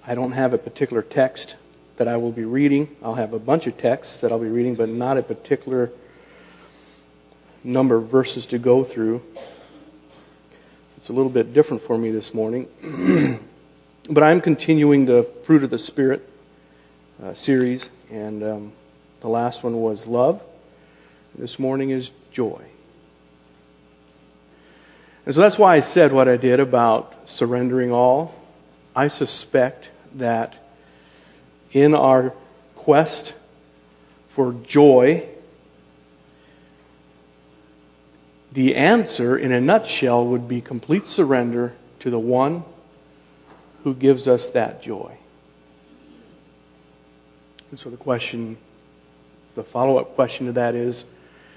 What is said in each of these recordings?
I don't have a particular text that I will be reading. I'll have a bunch of texts that I'll be reading, but not a particular number of verses to go through. It's a little bit different for me this morning. But I'm continuing the Fruit of the Spirit series, and the last one was love. This morning is joy. And so that's why I said what I did about surrendering all. I suspect that in our quest for joy, the answer in a nutshell would be complete surrender to the one who gives us that joy. And so the follow-up question to that is,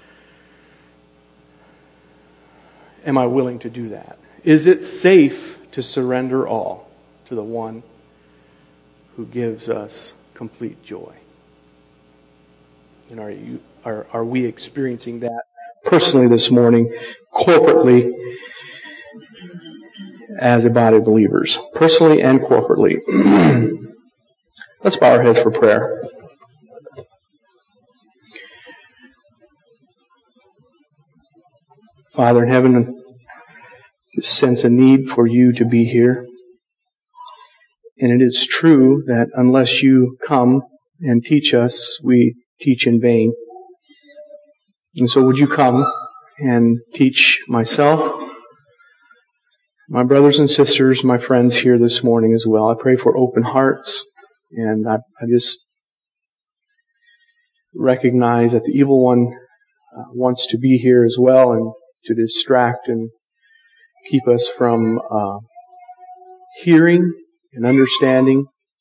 am I willing to do that? Is it safe to surrender all to the one who gives us complete joy? And are we experiencing that personally this morning, corporately, as a body of believers? Personally and corporately. Let's bow our heads for prayer. Father in heaven, just sense a need for you to be here. And it is true that unless you come and teach us, we teach in vain. And so would you come and teach myself, my brothers and sisters, my friends here this morning as well. I pray for open hearts, and I just recognize that the evil one wants to be here as well and to distract and keep us from hearing and understanding.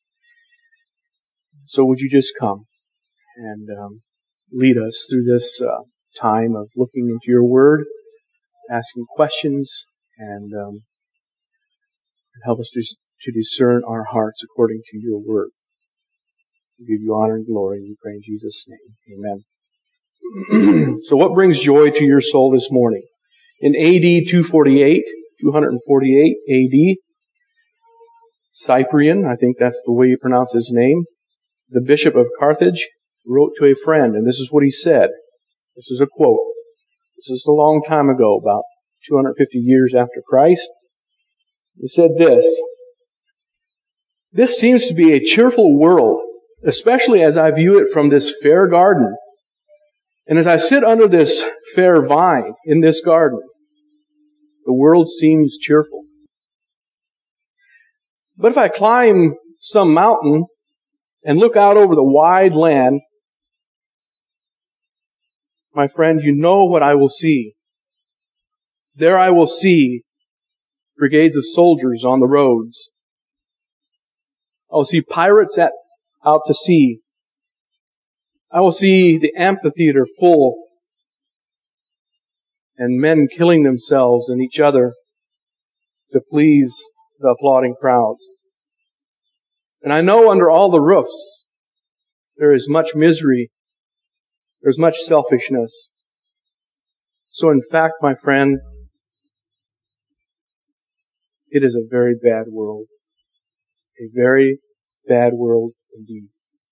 So would you just come and lead us through this time of looking into your word, asking questions, and help us to discern our hearts according to your word. We give you honor and glory, and we pray in Jesus' name. Amen. So what brings joy to your soul this morning? In AD 248 AD, Cyprian, I think that's the way you pronounce his name, the bishop of Carthage, wrote to a friend, and this is what he said. This is a quote. This is a long time ago, about 250 years after Christ. He said this: "This seems to be a cheerful world, especially as I view it from this fair garden. And as I sit under this fair vine in this garden, the world seems cheerful. But if I climb some mountain and look out over the wide land, my friend, you know what I will see. There I will see brigades of soldiers on the roads. I will see pirates out to sea. I will see the amphitheater full and men killing themselves and each other to please the applauding crowds. And I know under all the roofs there is much misery. There's much selfishness. So in fact, my friend, it is a very bad world. A very bad world indeed.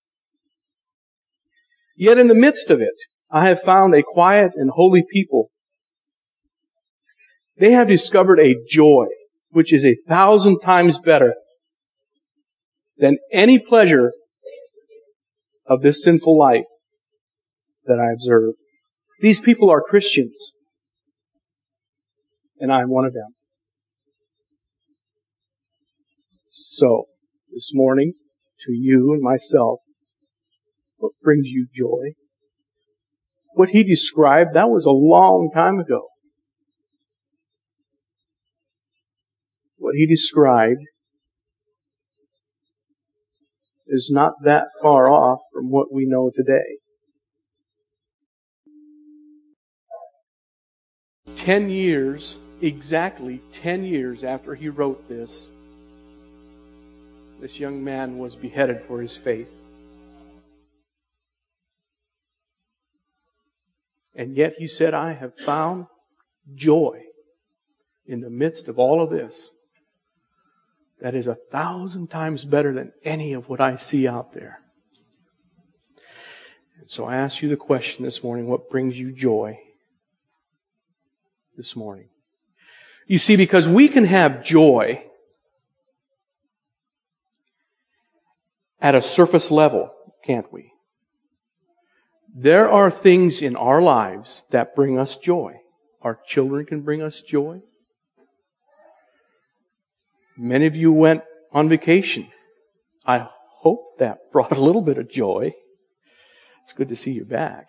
Yet in the midst of it, I have found a quiet and holy people. They have discovered a joy which is 1,000 times better than any pleasure of this sinful life that I observe. These people are Christians, and I am one of them. So, this morning, to you and myself, what brings you joy? What he described, that was a long time ago. What he described is not that far off from what we know today. 10 years, exactly 10 years after he wrote this young man was beheaded for his faith. And yet he said, I have found joy in the midst of all of this. that is 1,000 times better than any of what I see out there. And so I ask you the question this morning, what brings you joy this morning? You see, because we can have joy at a surface level, can't we? There are things in our lives that bring us joy. Our children can bring us joy. Many of you went on vacation. I hope that brought a little bit of joy. It's good to see you back.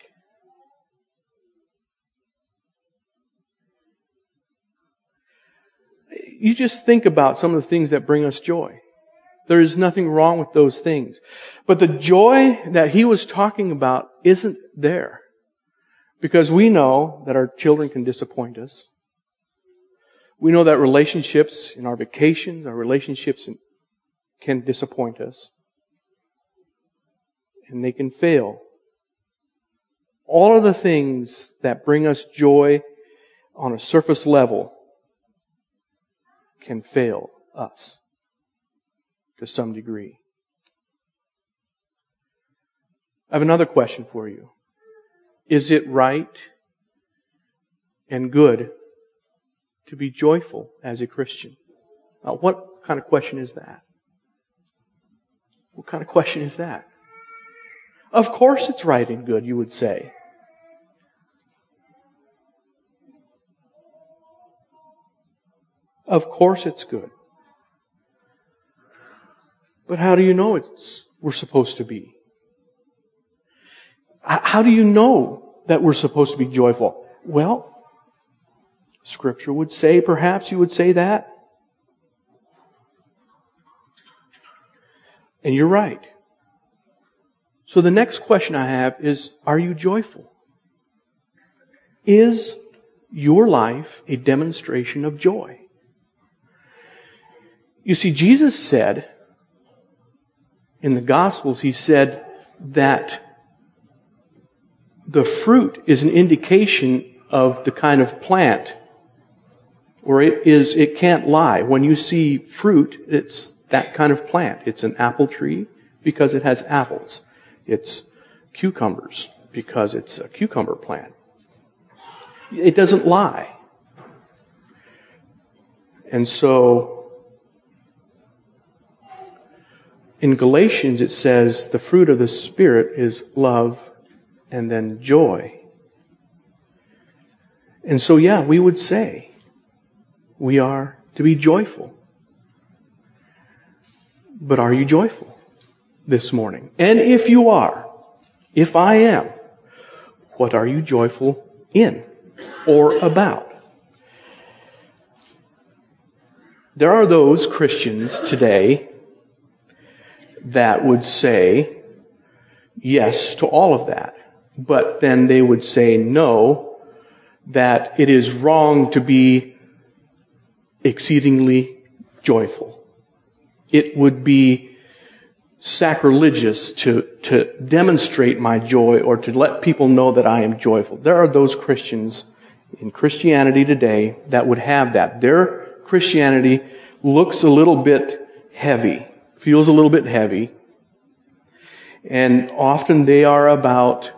You just think about some of the things that bring us joy. There is nothing wrong with those things. But the joy that he was talking about isn't there. Because we know that our children can disappoint us. We know that relationships in our vacations, our relationships can disappoint us. And they can fail. All of the things that bring us joy on a surface level can fail us to some degree. I have another question for you. Is it right and good to be joyful as a Christian? Now, what kind of question is that? What kind of question is that? Of course it's right and good, you would say. Of course it's good. But how do you know we're supposed to be? How do you know that we're supposed to be joyful? Well, Scripture would say, perhaps you would say that. And you're right. So the next question I have is, are you joyful? Is your life a demonstration of joy? You see, Jesus said, in the Gospels, He said that the fruit is an indication of the kind of plant, or it can't lie. When you see fruit, it's that kind of plant. It's an apple tree because it has apples. It's cucumbers because it's a cucumber plant. It doesn't lie. And so, in Galatians it says the fruit of the Spirit is love and then joy. And so, yeah, we would say we are to be joyful. But are you joyful this morning? And if you are, if I am, what are you joyful in or about? There are those Christians today that would say yes to all of that. But then they would say no, that it is wrong to be exceedingly joyful. It would be sacrilegious to demonstrate my joy or to let people know that I am joyful. There are those Christians in Christianity today that would have that. Their Christianity looks a little bit heavy, feels a little bit heavy, and often they are about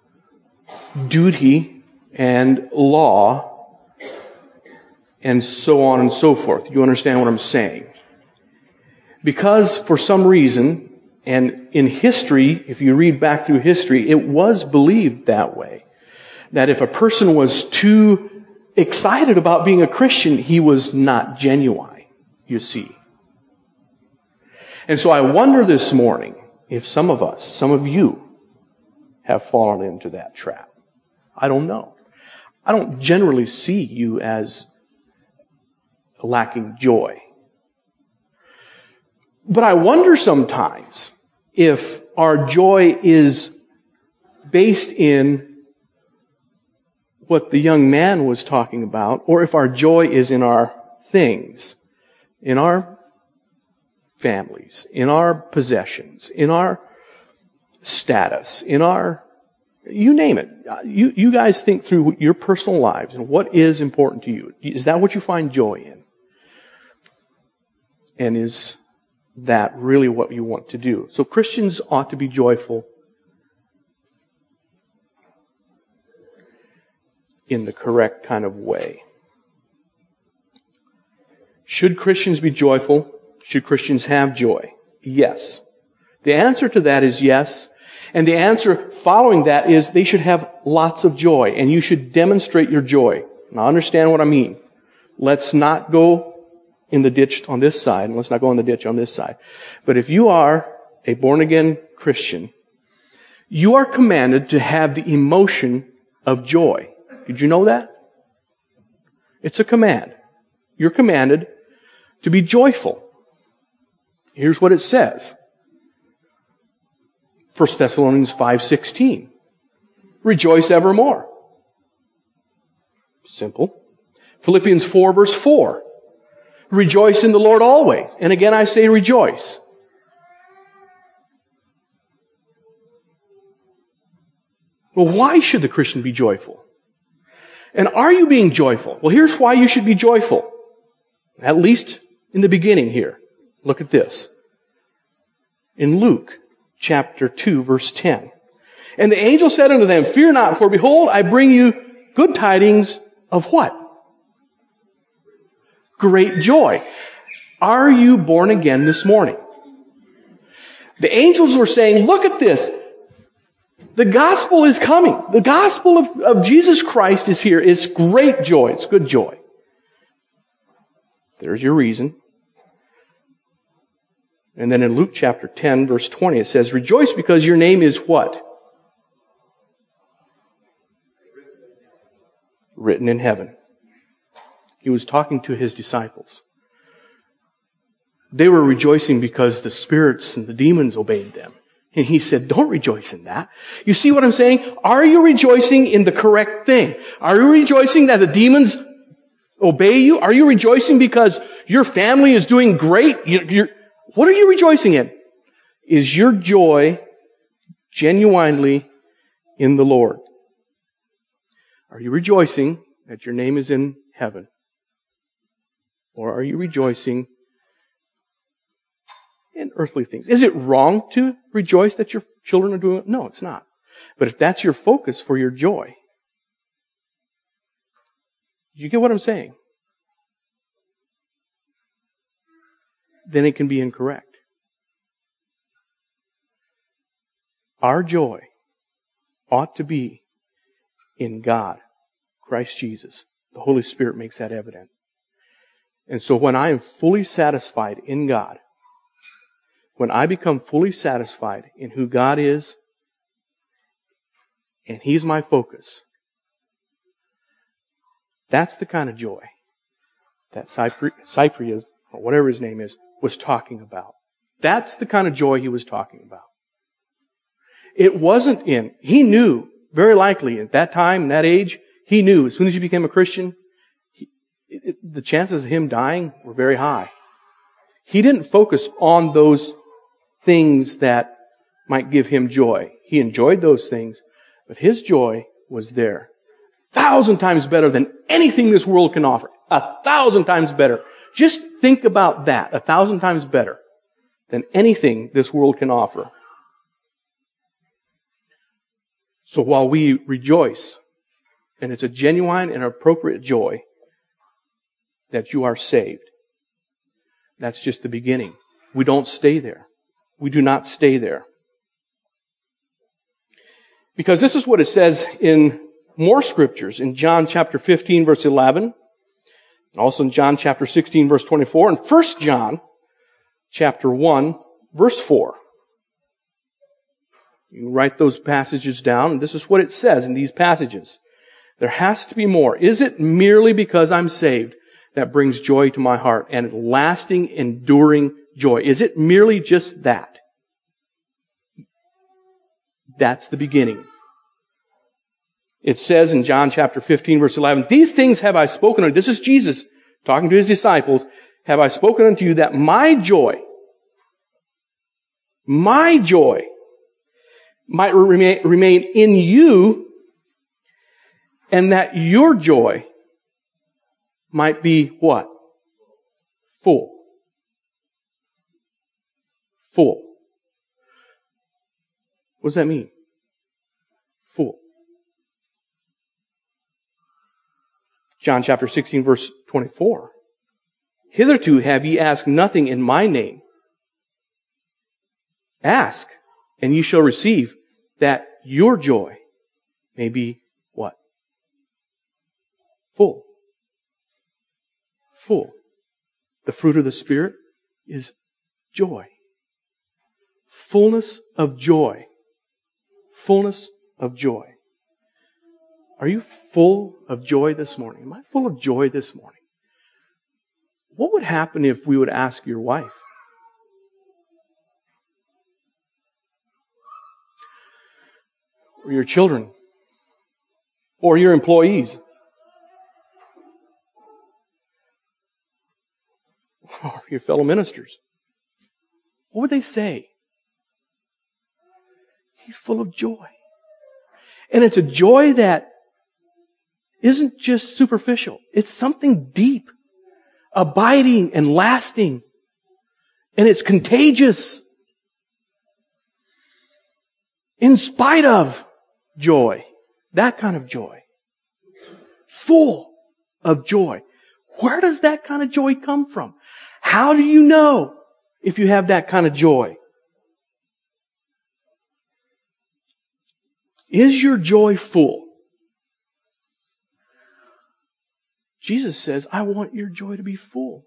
duty and law and so on and so forth. You understand what I'm saying? Because for some reason, and in history, if you read back through history, it was believed that way. That if a person was too excited about being a Christian, he was not genuine, you see. And so I wonder this morning if some of us, some of you, have fallen into that trap. I don't know. I don't generally see you as lacking joy. But I wonder sometimes if our joy is based in what the young man was talking about, or if our joy is in our things, in our families, in our possessions, in our status, in our, you name it. You guys think through your personal lives and what is important to you. Is that what you find joy in? And is that really what you want to do? So Christians ought to be joyful in the correct kind of way. Should Christians be joyful? Should Christians have joy? Yes. The answer to that is yes. And the answer following that is they should have lots of joy, and you should demonstrate your joy. Now understand what I mean. Let's not go in the ditch on this side, and let's not go in the ditch on this side. But if you are a born-again Christian, you are commanded to have the emotion of joy. Did you know that? It's a command. You're commanded to be joyful. Here's what it says. 1 Thessalonians 5:16. Rejoice evermore. Simple. Philippians 4 verse 4. Rejoice in the Lord always. And again I say rejoice. Well, why should the Christian be joyful? And are you being joyful? Well, here's why you should be joyful. At least in the beginning here. Look at this. In Luke chapter 2 verse 10. And the angel said unto them, Fear not, for behold, I bring you good tidings of what? Great joy. Are you born again this morning? The angels were saying, look at this. The gospel is coming. The gospel of Jesus Christ is here. It's great joy. It's good joy. There's your reason. And then in Luke chapter 10, verse 20, it says, Rejoice because your name is what? Written in heaven. He was talking to his disciples. They were rejoicing because the spirits and the demons obeyed them. And he said, don't rejoice in that. You see what I'm saying? Are you rejoicing in the correct thing? Are you rejoicing that the demons obey you? Are you rejoicing because your family is doing great? What are you rejoicing in? Is your joy genuinely in the Lord? Are you rejoicing that your name is in heaven? Or are you rejoicing in earthly things? Is it wrong to rejoice that your children are doing it? No, it's not. But if that's your focus for your joy, you get what I'm saying? Then it can be incorrect. Our joy ought to be in God, Christ Jesus. The Holy Spirit makes that evident. And so when I am fully satisfied in God, when I become fully satisfied in who God is, and He's my focus, that's the kind of joy that Cyprius, or whatever his name is, was talking about. That's the kind of joy he was talking about. It wasn't he knew, very likely at that time, that age, he knew as soon as he became a Christian, the chances of him dying were very high. He didn't focus on those things that might give him joy. He enjoyed those things, but his joy was there. 1,000 times better than anything this world can offer. 1,000 times better. Just think about that. 1,000 times better than anything this world can offer. So while we rejoice, and it's a genuine and appropriate joy that you are saved, that's just the beginning. We don't stay there. We do not stay there. Because this is what it says in more scriptures. In John chapter 15, verse 11. And also in John chapter 16, verse 24. And 1 John chapter 1, verse 4. You can write those passages down. And this is what it says in these passages. There has to be more. Is it merely because I'm saved that brings joy to my heart and lasting, enduring joy? Is it merely just that? That's the beginning. It says in John chapter 15, verse 11, These things have I spoken unto you. This is Jesus talking to His disciples. Have I spoken unto you that my joy might remain in you, and that your joy might be what? Full. Full. What does that mean? Full. John chapter 16, verse 24. Hitherto have ye asked nothing in my name. Ask, and ye shall receive, that your joy may be what? Full. Full. The fruit of the Spirit is joy. Fullness of joy. Fullness of joy. Are you full of joy this morning? Am I full of joy this morning? What would happen if we would ask your wife? Or your children? Or your employees? Or your fellow ministers? What would they say? He's full of joy. And it's a joy that isn't just superficial. It's something deep, abiding and lasting. And it's contagious. In spite of joy. That kind of joy. Full of joy. Where does that kind of joy come from? How do you know if you have that kind of joy? Is your joy full? Jesus says, I want your joy to be full.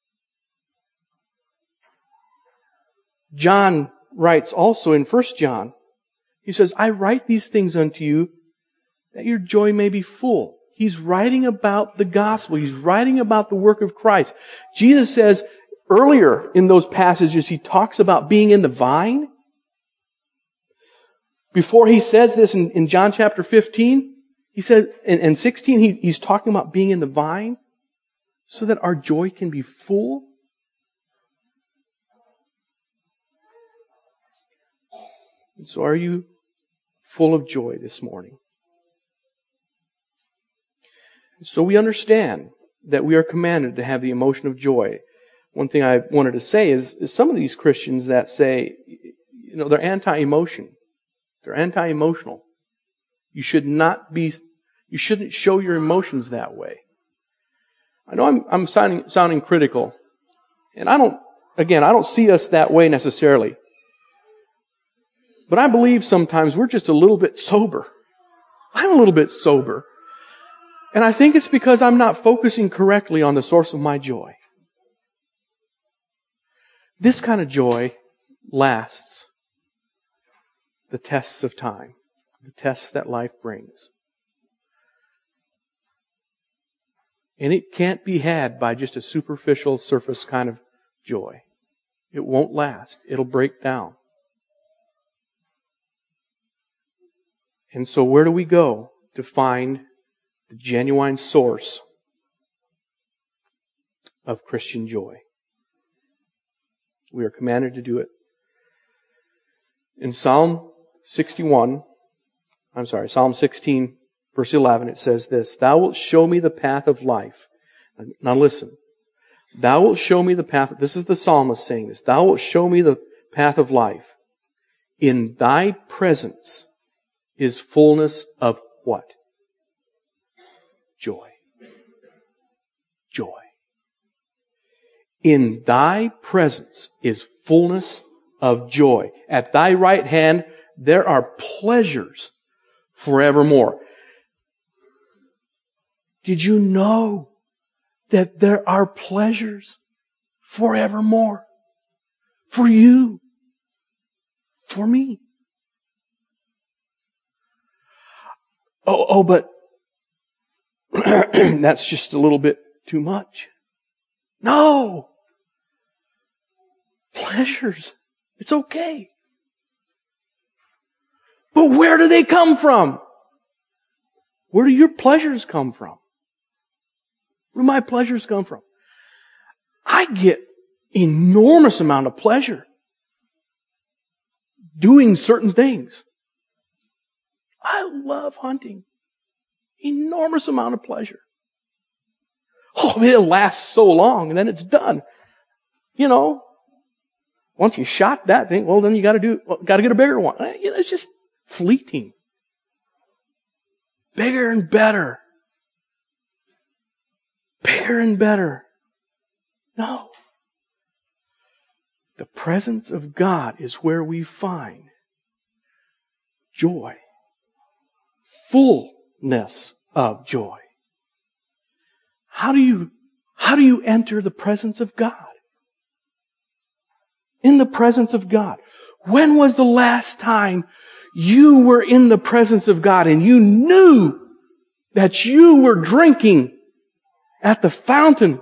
John writes also in 1 John, he says, I write these things unto you that your joy may be full. He's writing about the gospel. He's writing about the work of Christ. Jesus says earlier in those passages, he talks about being in the vine. Before he says this in John chapter 15, he says, in 16, he's talking about being in the vine so that our joy can be full. And so are you full of joy this morning? So we understand that we are commanded to have the emotion of joy. One thing I wanted to say is some of these Christians that say, they're anti-emotion. They're anti-emotional. You shouldn't show your emotions that way. I know I'm sounding critical. And I don't see us that way necessarily. But I believe sometimes we're just a little bit sober. I'm a little bit sober. And I think it's because I'm not focusing correctly on the source of my joy. This kind of joy lasts the tests of time, the tests that life brings. And it can't be had by just a superficial surface kind of joy. It won't last. It'll break down. And so where do we go to find the genuine source of Christian joy? We are commanded to do it. In Psalm 16, verse 11, it says this, Thou wilt show me the path of life. Now listen. Thou wilt show me the path. This is the psalmist saying this. Thou wilt show me the path of life. In thy presence is fullness of what? Joy. Joy. In thy presence is fullness of joy. At thy right hand there are pleasures forevermore. Did you know that there are pleasures forevermore? For you. For me. But that's just a little bit too much. No! Pleasures. It's okay. But where do they come from? Where do your pleasures come from? Where do my pleasures come from? I get enormous amount of pleasure doing certain things. I love hunting. Enormous amount of pleasure. Oh, it'll last so long and then it's done. Once you shot that thing, well, then you got to get a bigger one. It's just fleeting. Bigger and better. Bigger and better. No. The presence of God is where we find joy. Fullness of joy. How do you enter the presence of God? In the presence of God. When was the last time you were in the presence of God and you knew that you were drinking at the fountain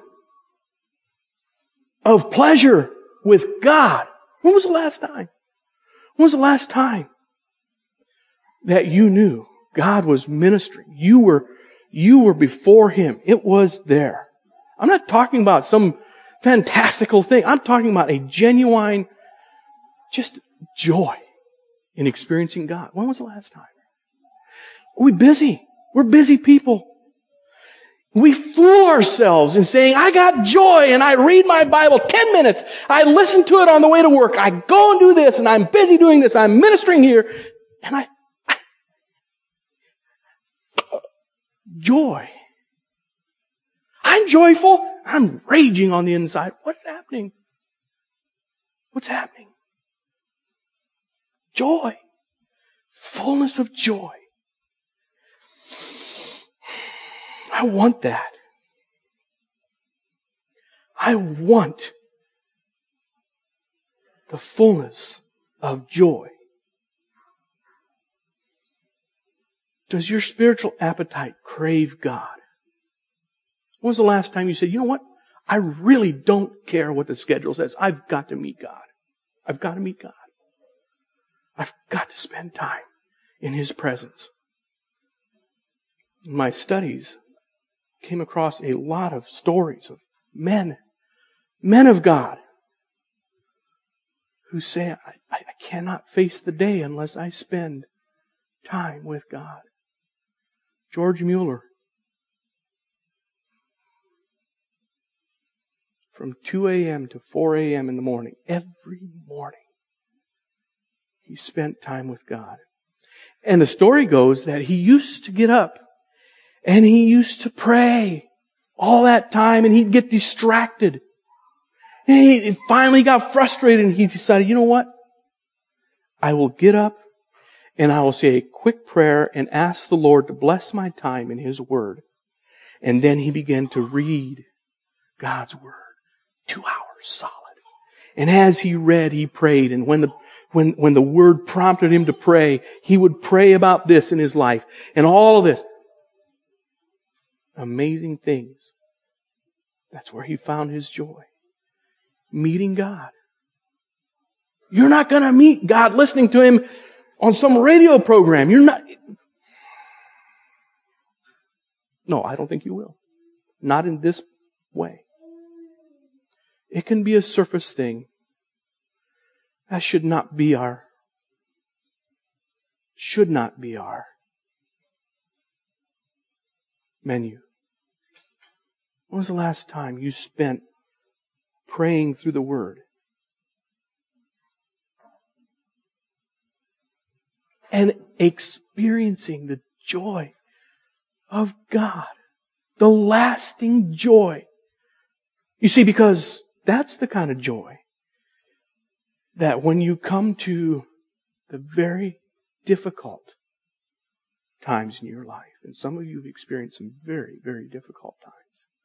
of pleasure with God? When was the last time? When was the last time that you knew God was ministering? You were before Him. It was there. I'm not talking about some fantastical thing. I'm talking about a genuine, just joy in experiencing God. When was the last time? Are we busy? We're busy people. We fool ourselves in saying, I got joy and I read my Bible 10 minutes. I listen to it on the way to work. I go and do this and I'm busy doing this. I'm ministering here. And joy. I'm joyful. I'm raging on the inside. What's happening? What's happening? Joy. Fullness of joy. I want that. I want the fullness of joy. Does your spiritual appetite crave God? When was the last time you said, you know what? I really don't care what the schedule says. I've got to meet God. I've got to meet God. I've got to spend time in His presence. In my studies, I came across a lot of stories of men of God, who say, I cannot face the day unless I spend time with God. George Mueller, from 2 a.m. to 4 a.m. in the morning, every morning, he spent time with God. And the story goes that he used to get up and he used to pray all that time and he'd get distracted. And he finally got frustrated and he decided, you know what? I will get up and I will say a quick prayer and ask the Lord to bless my time in His Word. And then he began to read God's Word. 2 hours solid. And as he read, he prayed. And when the Word prompted him to pray, he would pray about this in his life. And all of this. Amazing things. That's where he found his joy. Meeting God. You're not going to meet God listening to Him on some radio program. You're not. No, I don't think you will. Not in this way. It can be a surface thing. That should not be our menu. When was the last time you spent praying through the Word? And experiencing the joy of God. The lasting joy. You see, because that's the kind of joy that when you come to the very difficult times in your life, and some of you have experienced some very, very difficult times,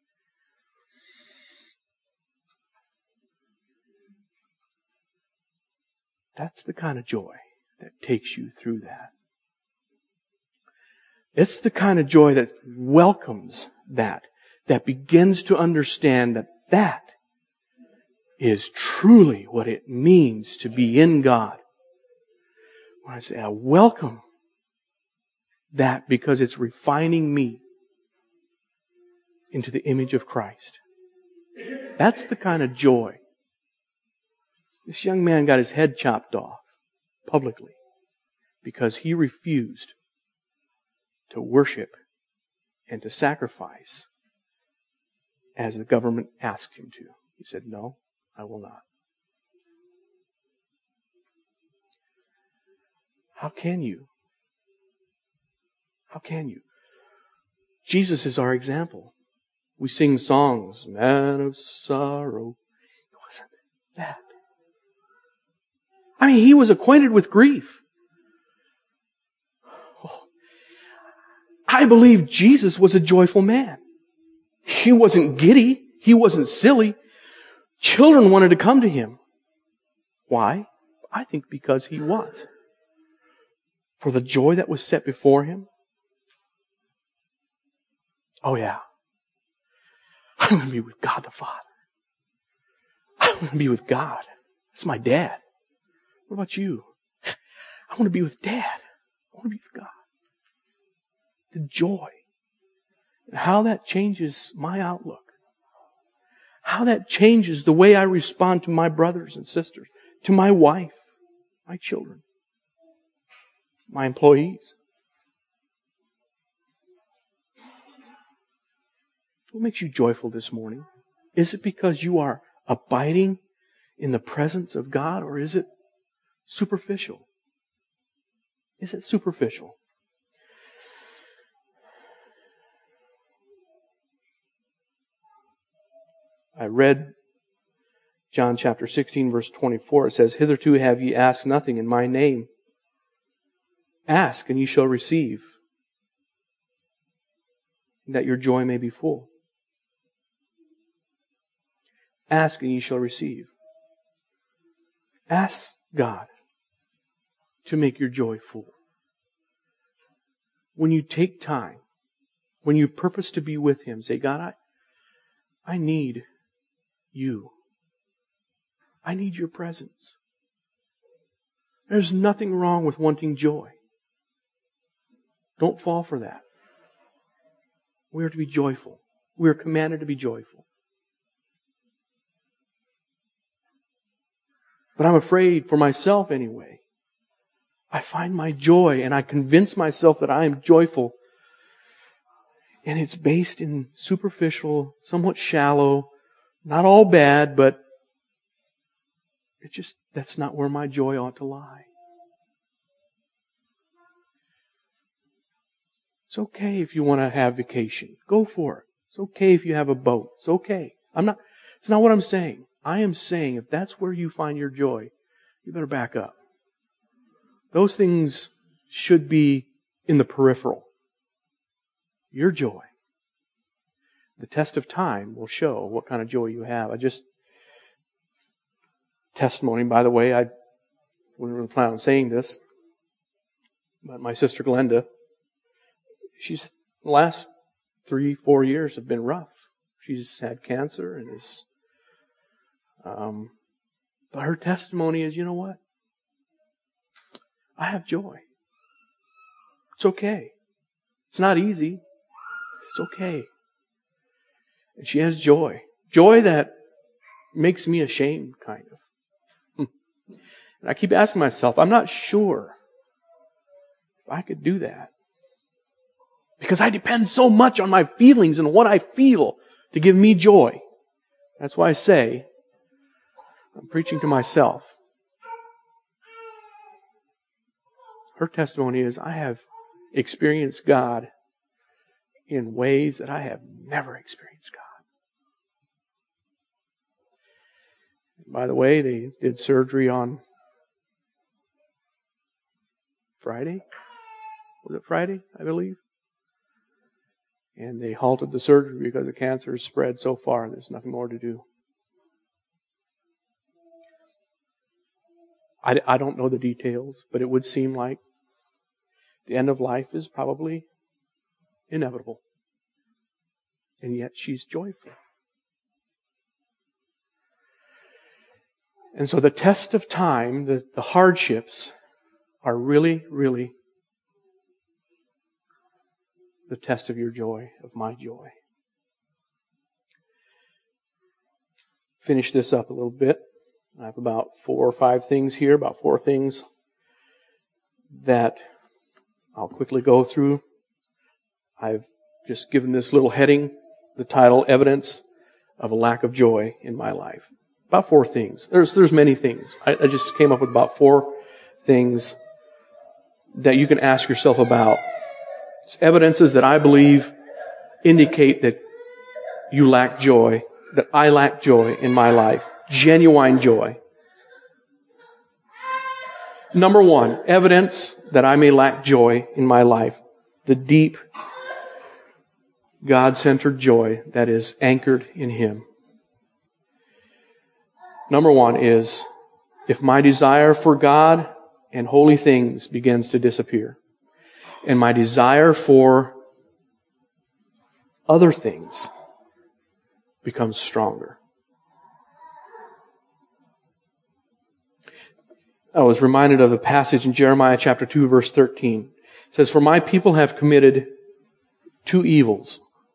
that's the kind of joy that takes you through that. It's the kind of joy that welcomes that begins to understand that is truly what it means to be in God. When I say I welcome that because it's refining me into the image of Christ. That's the kind of joy. This young man got his head chopped off publicly because he refused to worship and to sacrifice as the government asked him to. He said, no, I will not. How can you? How can you? Jesus is our example. We sing songs, Man of Sorrow. It wasn't that. I mean, He was acquainted with grief. Oh, I believe Jesus was a joyful man. He wasn't giddy. He wasn't silly. Children wanted to come to Him. Why? I think because He was. For the joy that was set before Him. Oh yeah. I want to be with God the Father. I want to be with God. That's my dad. What about you? I want to be with Dad. I want to be with God. The joy. And how that changes my outlook. How that changes the way I respond to my brothers and sisters, to my wife, my children, my employees. What makes you joyful this morning? Is it because you are abiding in the presence of God, or is it superficial? Is it superficial? I read John chapter 16, verse 24. It says, Hitherto have ye asked nothing in my name. Ask, and ye shall receive, that your joy may be full. Ask, and ye shall receive. Ask God to make your joy full. When you take time, when you purpose to be with Him, say, God, I need you. I need your presence. There's nothing wrong with wanting joy. Don't fall for that. We are to be joyful. We are commanded to be joyful. But I'm afraid, for myself anyway, I find my joy and I convince myself that I am joyful. And it's based in superficial, somewhat shallow, not all bad, but that's not where my joy ought to lie. It's okay if you want to have vacation. Go for it. It's okay if you have a boat. It's okay. It's not what I'm saying. I am saying if that's where you find your joy, you better back up. Those things should be in the peripheral. Your joy. The test of time will show what kind of joy you have. Testimony, by the way, I wouldn't really plan on saying this, but my sister Glenda, the last 3-4 years have been rough. She's had cancer and is, but her testimony is, you know what? I have joy. It's okay. It's not easy. It's okay. And she has joy. Joy that makes me ashamed, kind of. And I keep asking myself, I'm not sure if I could do that. Because I depend so much on my feelings and what I feel to give me joy. That's why I say, I'm preaching to myself. Her testimony is, I have experienced God in ways that I have never experienced God. By the way, they did surgery on Friday. Was it Friday, I believe? And they halted the surgery because the cancer has spread so far and there's nothing more to do. I don't know the details, but it would seem like the end of life is probably inevitable. And yet she's joyful. And so the test of time, the hardships, are really, really the test of your joy, of my joy. Finish this up a little bit. I have about 4 or 5 things here, about 4 things that I'll quickly go through. I've just given this little heading, the title, Evidence of a Lack of Joy in My Life. About 4 things. There's many things. I just came up with about 4 things that you can ask yourself about. It's evidences that I believe indicate that you lack joy, that I lack joy in my life. Genuine joy. Number one, evidence that I may lack joy in my life. The deep, God-centered joy that is anchored in Him. Number one is, if my desire for God and holy things begins to disappear, and my desire for other things becomes stronger. I was reminded of the passage in Jeremiah chapter 2, verse 13. It says, "For my people have committed two evils.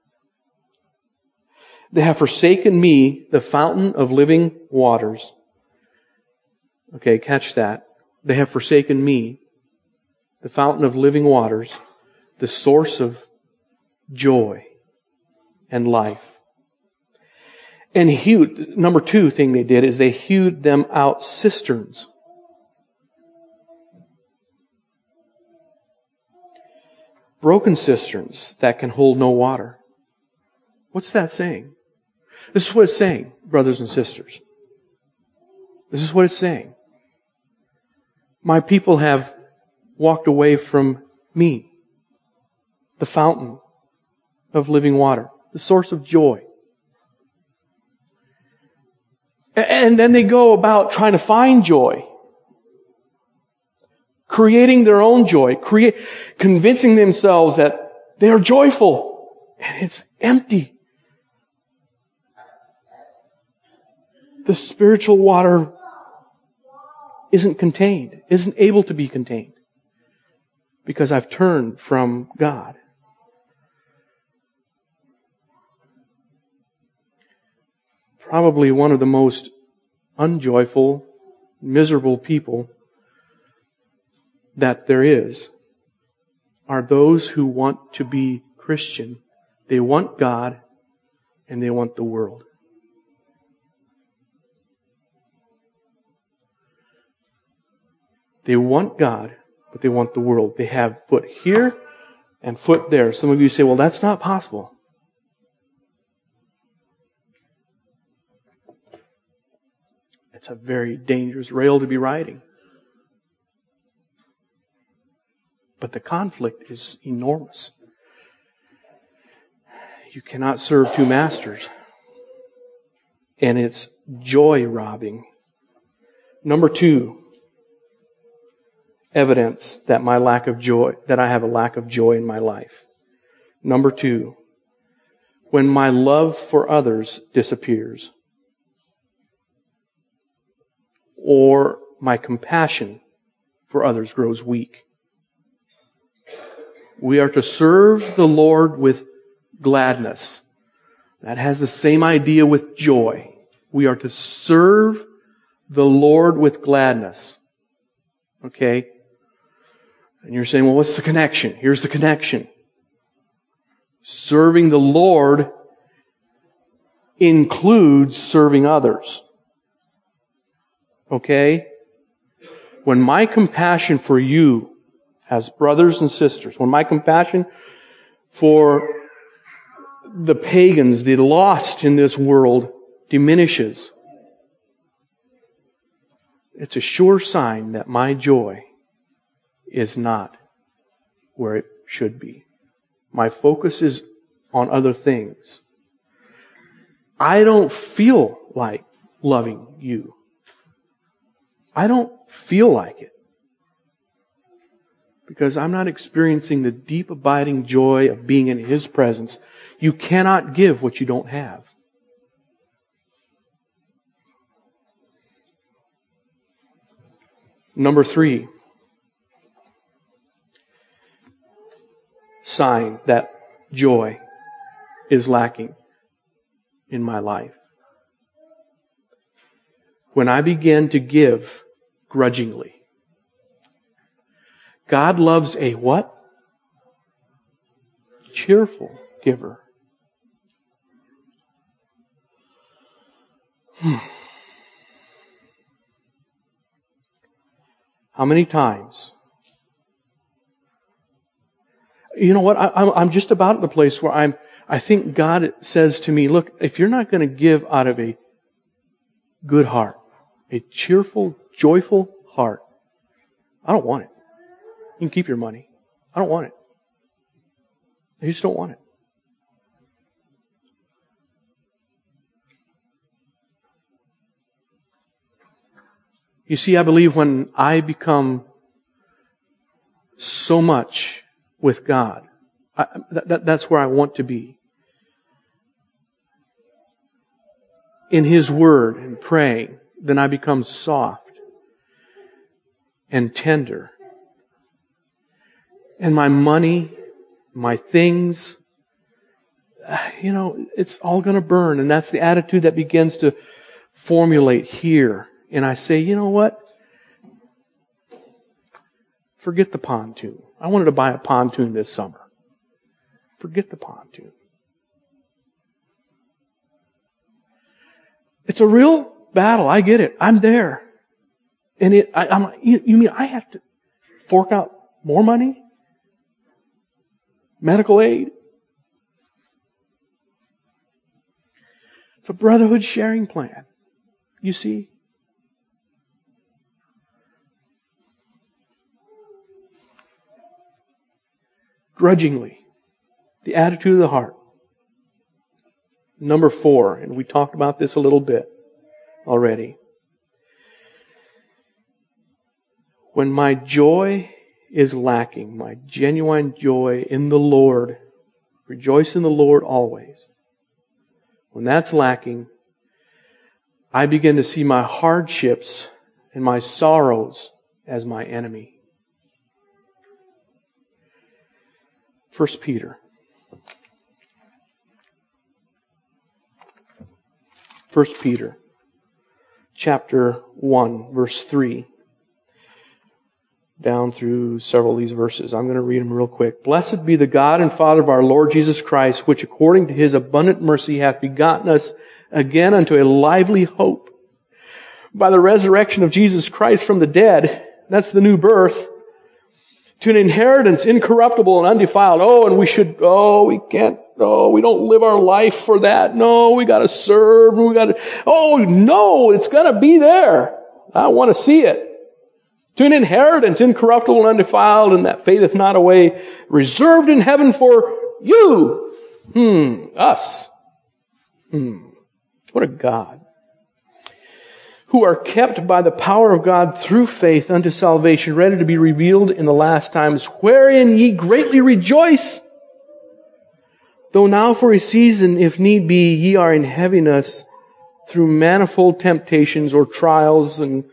They have forsaken me, the fountain of living waters." Okay, catch that. They have forsaken me, the fountain of living waters, the source of joy and life. And number two thing they did is they hewed them out cisterns. Broken cisterns that can hold no water. What's that saying? This is what it's saying, brothers and sisters. This is what it's saying. My people have walked away from me, the fountain of living water, the source of joy. And then they go about trying to find joy, creating their own joy, convincing themselves that they are joyful, and it's empty. The spiritual water isn't contained, isn't able to be contained, because I've turned from God. Probably one of the most unjoyful, miserable people that there is are those who want to be Christian. They want God and they want the world. They want God, but they want the world. They have foot here and foot there. Some of you say, well, that's not possible. It's a very dangerous rail to be riding. But the conflict is enormous. You cannot serve two masters. And it's joy-robbing. Number two, evidence that I have a lack of joy in my life. Number two, when my love for others disappears, or my compassion for others grows weak. We are to serve the Lord with gladness. That has the same idea with joy. We are to serve the Lord with gladness. Okay? And you're saying, well, what's the connection? Here's the connection. Serving the Lord includes serving others. Okay? When my compassion for you as brothers and sisters, when my compassion for the pagans, the lost in this world, diminishes, it's a sure sign that my joy is not where it should be. My focus is on other things. I don't feel like loving you. I don't feel like it. Because I'm not experiencing the deep abiding joy of being in His presence. You cannot give what you don't have. Number three, sign that joy is lacking in my life. When I begin to give grudgingly. God loves a what? Cheerful giver. How many times You know what? I'm just about at the place where I think God says to me, look, if you're not going to give out of a good heart, a cheerful, joyful heart, I don't want it. You can keep your money. I don't want it. I just don't want it. You see, I believe when I become so much with God, that's where I want to be. In His Word and praying, then I become soft and tender. And my money, my things, it's all going to burn. And that's the attitude that begins to formulate here. And I say, you know what? Forget the pontoon. I wanted to buy a pontoon this summer. Forget the pontoon. It's a real battle. I get it. I'm there. And I'm like, you mean I have to fork out more money? Medical aid? It's a brotherhood sharing plan. You see? Grudgingly. The attitude of the heart. Number 4, and we talked about this a little bit already. When my joy is lacking, my genuine joy in the Lord, rejoice in the Lord always. When that's lacking, I begin to see my hardships and my sorrows as my enemy. 1 Peter. 1 Peter chapter 1, verse 3. Down through several of these verses. I'm going to read them real quick. Blessed be the God and Father of our Lord Jesus Christ, which according to His abundant mercy hath begotten us again unto a lively hope by the resurrection of Jesus Christ from the dead. That's the new birth. To an inheritance incorruptible and undefiled. We don't live our life for that. No, we got to serve. It's going to be there. I want to see it. To an inheritance incorruptible and undefiled, and that fadeth not away, reserved in heaven for you. Us. What a God. Who are kept by the power of God through faith unto salvation, ready to be revealed in the last times, wherein ye greatly rejoice. Though now for a season, if need be, ye are in heaviness through manifold temptations or trials and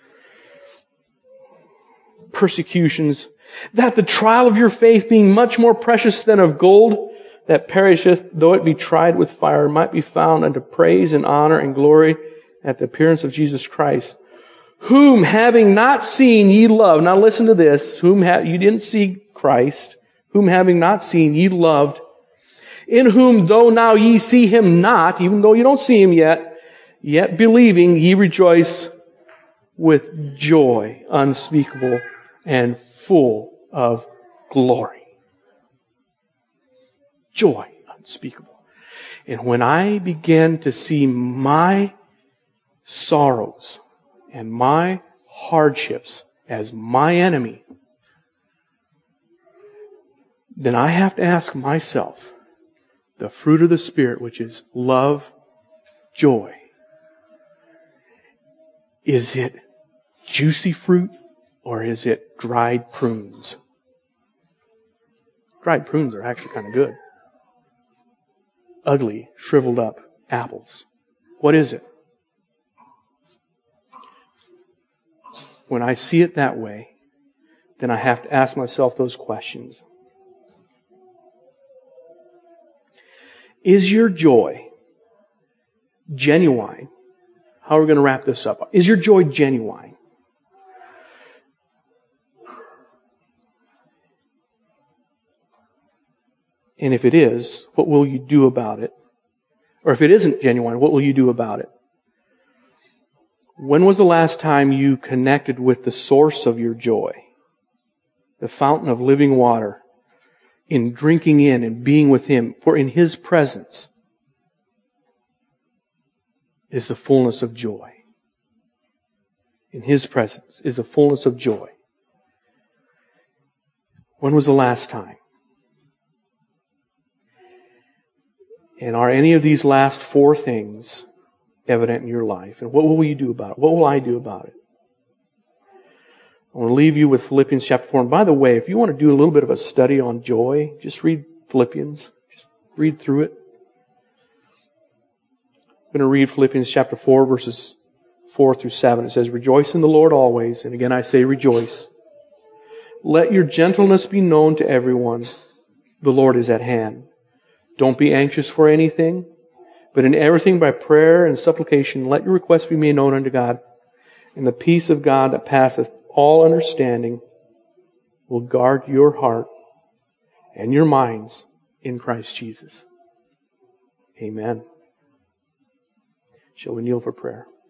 persecutions, that the trial of your faith, being much more precious than of gold that perisheth, though it be tried with fire, might be found unto praise and honor and glory at the appearance of Jesus Christ, whom having not seen ye love. Now listen to this. You didn't see Christ. Whom having not seen ye loved, in whom though now ye see Him not, even though you don't see Him yet believing ye rejoice with joy unspeakable and full of glory. Joy unspeakable. And when I began to see my sorrows and my hardships as my enemy, then I have to ask myself, the fruit of the Spirit, which is love, joy, is it juicy fruit or is it dried prunes? Dried prunes are actually kind of good. Ugly, shriveled up apples. What is it? When I see it that way, then I have to ask myself those questions. Is your joy genuine? How are we going to wrap this up? Is your joy genuine? And if it is, what will you do about it? Or if it isn't genuine, what will you do about it? When was the last time you connected with the source of your joy? The fountain of living water in drinking in and being with Him. For in His presence is the fullness of joy. In His presence is the fullness of joy. When was the last time? And are any of these last four things evident in your life? And what will you do about it? What will I do about it? I want to leave you with Philippians chapter 4. And by the way, if you want to do a little bit of a study on joy, just read Philippians. Just read through it. I'm going to read Philippians chapter 4, verses 4 through 7. It says, "Rejoice in the Lord always." And again, I say rejoice. "Let your gentleness be known to everyone. The Lord is at hand. Don't be anxious for anything, but in everything by prayer and supplication, let your requests be made known unto God. And the peace of God that passeth all understanding will guard your heart and your minds in Christ Jesus." Amen. Shall we kneel for prayer?